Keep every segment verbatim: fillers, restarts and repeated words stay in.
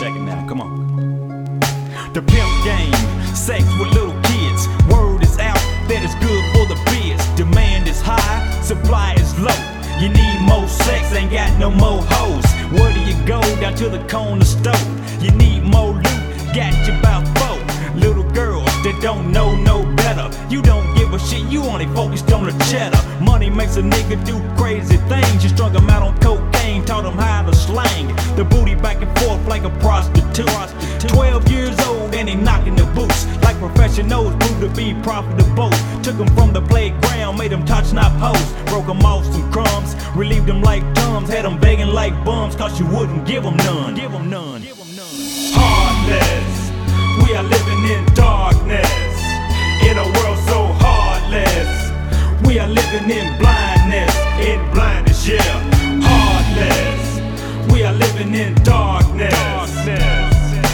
Check it now, come on. The pimp game, sex with little kids. Word is out that it's good for the biz. Demand is high, supply is low. You need more sex, ain't got no more hoes. Where do you go? Down to the corner store. You need more loot, got you about four. Little girls that don't know no better. You don't give a shit, you only focused on the cheddar. Money makes a nigga do crazy things. You strung him out on cocaine, taught him how to slang the booty back and forth like a prostitute. Twelve years old and he knocking the boots like professionals, proved to be profitable. Took him from the playground, made him touch not hoes. Broke him off some crumbs, relieved him like Tums. Had him begging like bums, cause you wouldn't give him none. Give him none. Heartless, we are living in darkness, in a world so heartless. We are living in blindness, in blindness, yeah. Heartless, we are living in darkness, darkness.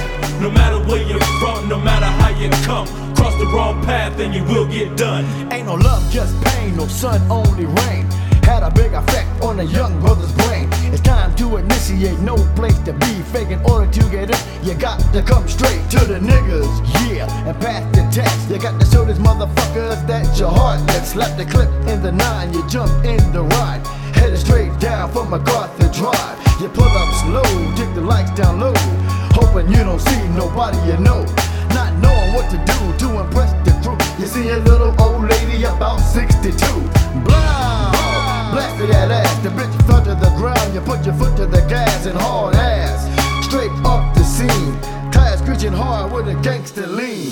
No matter where you're from, no matter how you come, cross the wrong path and you will get done. Ain't no love, just pain, no sun, only rain. Had a big effect on a young brother's brain. It's time to initiate, no place to be fake. In order to get it, you got to come straight to the niggas, yeah, and pass the test. You got to show these motherfuckers that you're heartless. Slap the clip in the nine, you jump in the ride, headed straight down from MacArthur Drive. You pull up slow, take the lights down low, hoping you don't see nobody you know. Not knowing what to do to impress the crew. You see a little old lady about sixty-two. Blind, blasted that ass. The bitch fell to the ground. You put your foot to the gas and hard ass. Straight up the scene. Tires screeching hard with a gangster lean.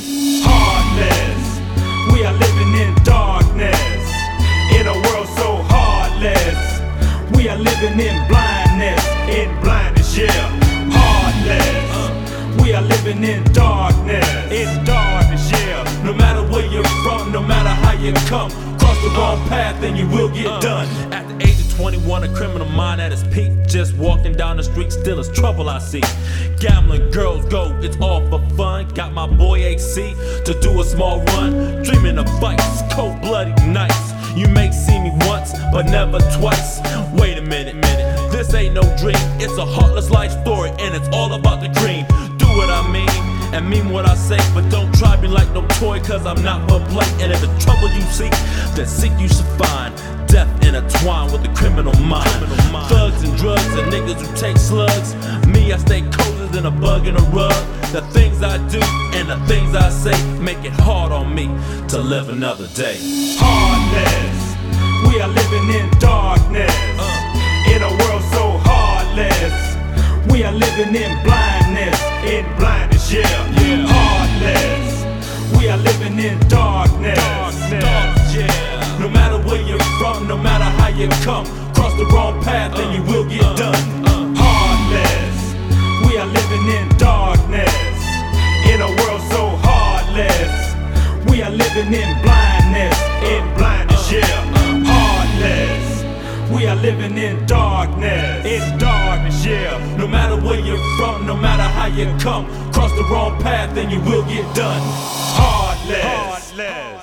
Heartless, we are living in darkness, in a world so heartless. We are living in blindness, in blindness, yeah. Heartless, uh, we are living in darkness, in darkness, yeah. No matter where you're from, no matter how you come, cross the wrong path and you will get uh, done. At the age of twenty-one, a criminal mind at its peak. Just walking down the street, still is trouble I see. Gambling, girls go, it's all for fun. Got my boy A C to do a small run. Dreaming of fights, cold bloody nights. You may see me once, but never twice. Wait a minute, minute. This ain't no dream. It's a heartless life story, and it's all about the green. Do what I mean, and mean what I say. But don't try me like no toy, cause I'm not for play. And if the trouble you seek, then seek you should find. Death intertwined with the criminal mind. criminal mind. Thugs and drugs and niggas who take slugs. Me, I stay colder than a bug in a rug. The things I do and the things I say make it hard on me to live another day. Heartless, we are living in darkness, uh, in a world so heartless. We are living in blindness, in blindness, yeah. yeah. Heartless, we are living in darkness, darkness. darkness yeah. No matter where you're from, no matter how you come, cross the wrong path uh, and you will get uh, done. Uh, Heartless, we are living in darkness, in a world so heartless. We are living in blindness, in blindness, yeah. Heartless, we are living in darkness, in darkness, yeah. No matter where you're from, no matter how you come, cross the wrong path and you will get done. Heartless. Heartless.